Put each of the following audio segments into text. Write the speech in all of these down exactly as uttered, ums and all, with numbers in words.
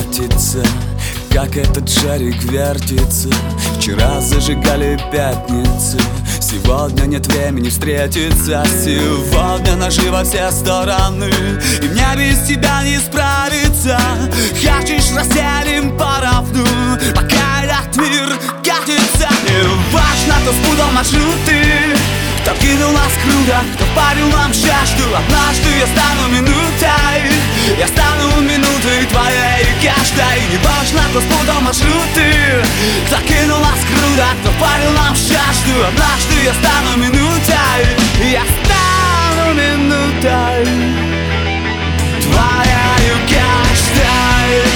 вертится, как этот шарик вертится. Вчера зажигали пятницы, сегодня нет времени встретиться. Сегодня ножи во все стороны, и мне без тебя не справиться. Хочешь, расселим поровну, пока этот мир катится. Не важно, кто спутал маршруты, кто кинул нас круто, кто парил нам жажду. Однажды я стану минутой, я стану минутой твоей каждой. Не важно, кто спутал маршруты, кто кинул нас круто, кто парил нам жажду. Однажды я стану минутой, я стану минутой твоей каждой.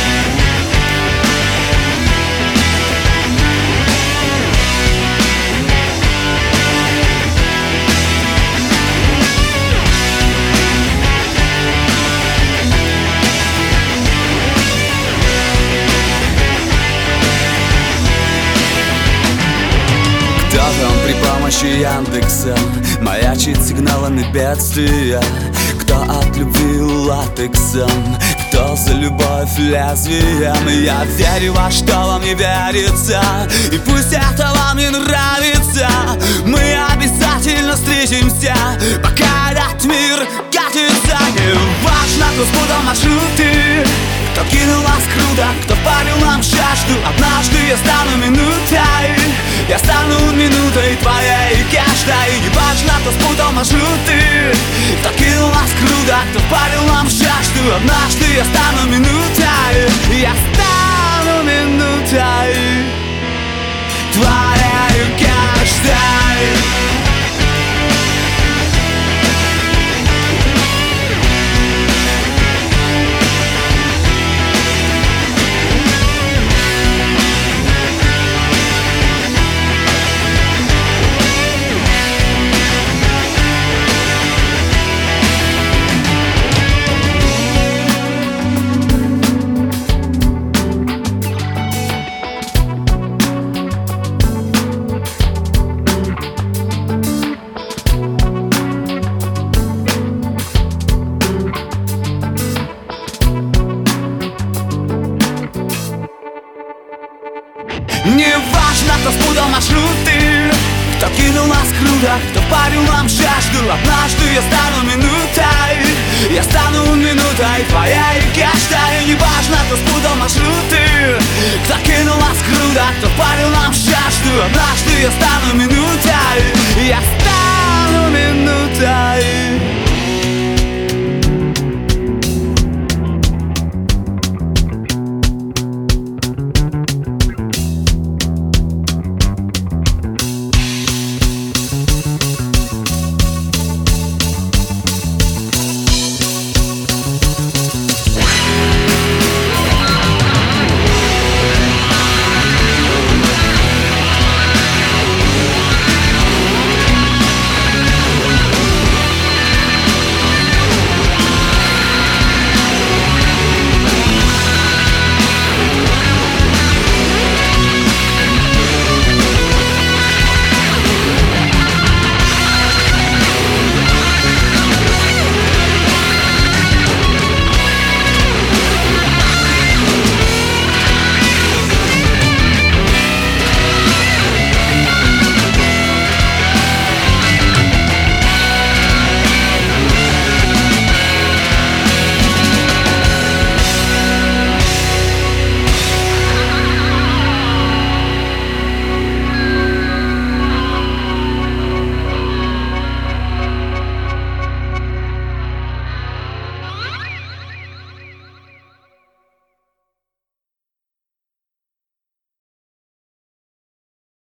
Кто там при помощи Яндекса маячит сигналами бедствия? Кто от любви латексом, кто за любовь лезвием? Я верю во что вам не верится, и пусть это вам не нравится, мы обязательно встретимся, пока этот мир катится. Не важно, кто спутал маршруты, кто кинул нас круто, кто парил нам жажду. Однажды я стану минутой, я стану минутой твоей каждой. Не важно, кто спутал маршруты, кто кинул нас круто, кто парил нам жажду. Однажды я стану минутой, я стану минутой твоей каждой. Не важно, кто спутал маршруты, кто кинул нас круто, кто парил нам жажду. Однажды я стану минутой, я стану минутой твоей каждой. Не важно, кто спутал маршруты, кто кинул нас круто, кто парил нам жажду. Однажды я стану минутой, я стану минутой